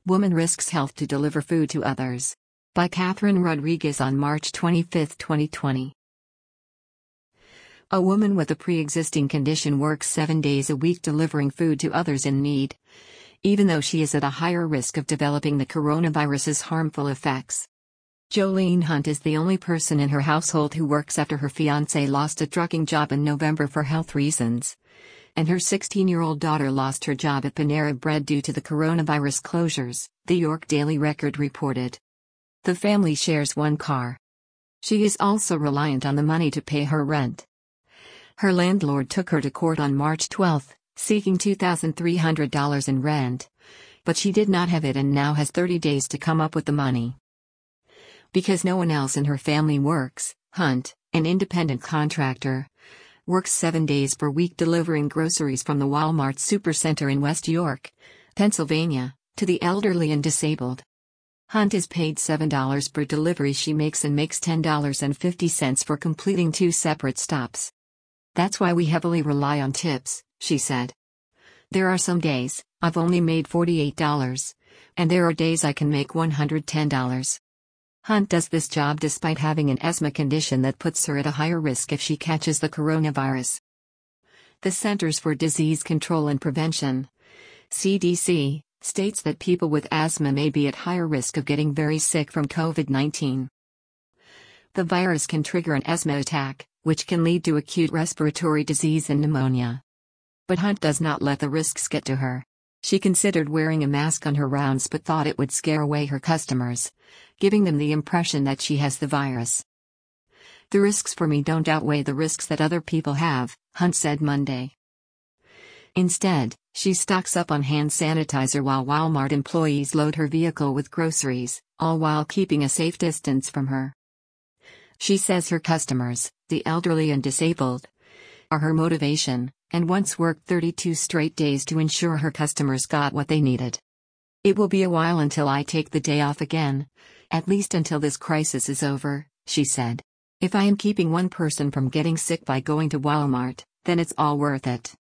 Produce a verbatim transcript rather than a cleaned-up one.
Woman risks health to deliver food to others. By Catherine Rodriguez on March twenty-fifth, twenty twenty. A woman with a pre-existing condition works seven days a week delivering food to others in need, even though she is at a higher risk of developing the coronavirus's harmful effects. Jolene Hunt is the only person in her household who works after her fiancé lost a trucking job in November for health reasons, and her sixteen-year-old daughter lost her job at Panera Bread due to the coronavirus closures, the York Daily Record reported. The family shares one car. She is also reliant on the money to pay her rent. Her landlord took her to court on March twelfth, seeking two thousand three hundred dollars in rent, but she did not have it and now has thirty days to come up with the money. Because no one else in her family works, Hunt, an independent contractor, works seven days per week delivering groceries from the Walmart Supercenter in West York, Pennsylvania, to the elderly and disabled. Hunt is paid seven dollars per delivery she makes and makes ten dollars and fifty cents for completing two separate stops. That's why we heavily rely on tips, she said. There are some days I've only made forty-eight dollars, and there are days I can make one hundred ten dollars. Hunt does this job despite having an asthma condition that puts her at a higher risk if she catches the coronavirus. The Centers for Disease Control and Prevention, C D C, states that people with asthma may be at higher risk of getting very sick from COVID nineteen. The virus can trigger an asthma attack, which can lead to acute respiratory disease and pneumonia. But Hunt does not let the risks get to her. She considered wearing a mask on her rounds but thought it would scare away her customers, giving them the impression that she has the virus. The risks for me don't outweigh the risks that other people have, Hunt said Monday. Instead, she stocks up on hand sanitizer while Walmart employees load her vehicle with groceries, all while keeping a safe distance from her. She says her customers, the elderly and disabled, are her motivation, and once worked thirty-two straight days to ensure her customers got what they needed. It will be a while until I take the day off again, at least until this crisis is over, she said. If I am keeping one person from getting sick by going to Walmart, then it's all worth it.